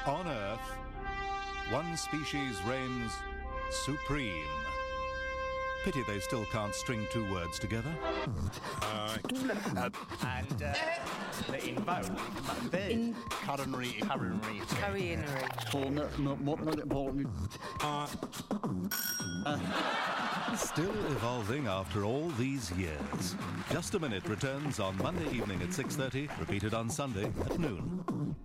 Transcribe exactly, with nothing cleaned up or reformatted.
On Earth, one species reigns supreme. Pity they still can't string two words together. Uh, uh, and uh, in both. In Coronary, coronary. Coronary. Still evolving after all these years. Just a Minute returns on Monday evening at six thirty, repeated on Sunday at noon.